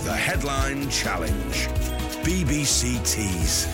The Headline Challenge. BBC Tees.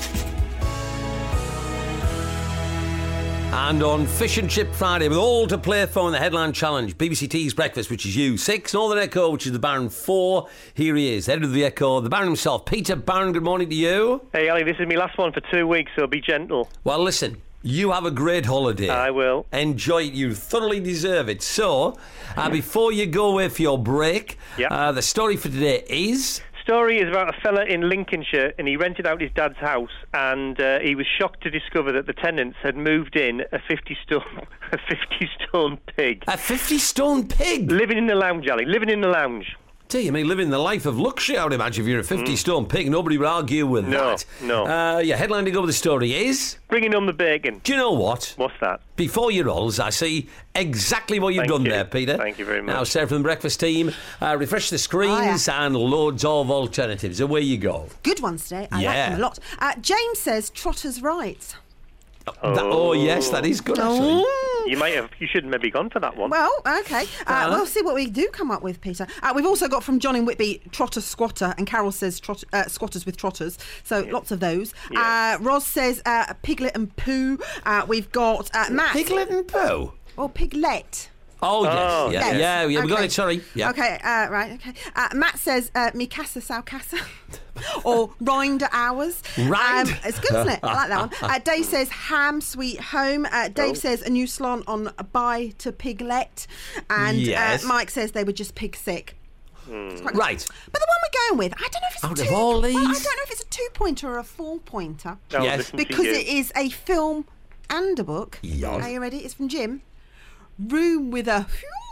And on Fish and Chip Friday, with all to play for in the Headline Challenge, BBC Tees Breakfast, which is you, 6, Northern Echo, which is the Baron, 4. Here he is, head of the Echo, the Baron himself. Peter Baron, good morning to you. Hey, Ali, this is my last one for 2 weeks, so be gentle. Well, listen, you have a great holiday. I will. Enjoy it. You thoroughly deserve it. So, before you go away for your break, the story for today is... Story is about a fella in Lincolnshire, and he rented out his dad's house, and he was shocked to discover that the tenants had moved in a 50-stone pig. A 50-stone pig? Living in the lounge, Ali, living in the lounge. Gee, you mean living the life of luxury, I would imagine. If you're a 50-stone pig, nobody would argue with that. No. Your headline to go with the story is... Bringing on the bacon. Do you know what? What's that? Before you rolls, I see exactly what you've done there, Peter. Thank you very much. Now, Sarah from the breakfast team, refresh the screens and loads of alternatives. Away you go. Good ones today. I like them a lot. James says Trotter's right. Yes, that is good, actually. You should have maybe gone for that one. Well, okay. We'll see what we do come up with, Peter. We've also got from John in Whitby, Trotter Squatter, and Carol says squatters with trotters. So lots of those. Yeah. Roz says Piglet and Pooh. We've got Matt. Piglet and Pooh? Or Piglet. Oh, yes. Yeah, we got it, sorry. Yeah. Okay, right, okay. Matt says Mikasa Saukasa. Or Rinder Hours. Right. It's good, isn't it? I like that one. Dave says Ham Sweet Home. Dave says a new salon on Bye to Piglet. And Mike says they were just pig sick. Right. But the one we're going with, I don't know if it's I don't know if it's a 2-pointer or a 4-pointer. Yes. Because it is a film and a book. Yes. Are you ready? It's from Jim. Room with a...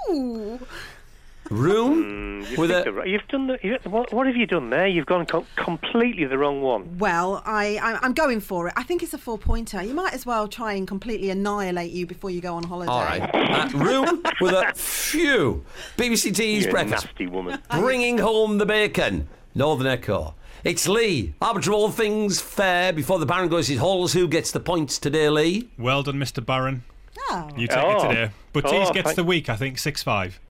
Room with a... You've done what have you done there? You've gone completely the wrong one. Well, I'm going for it. I think it's a 4-pointer. You might as well try and completely annihilate you before you go on holiday. All right. Room with a few. BBC Tees Breakfast. Nasty woman. Bringing home the bacon. Northern Echo. It's Lee. Arbiter of all things fair. Before the Baron goes his halls, who gets the points today, Lee? Well done, Mr. Baron. Oh. You take it today. But Tees gets the week, I think, 6-5.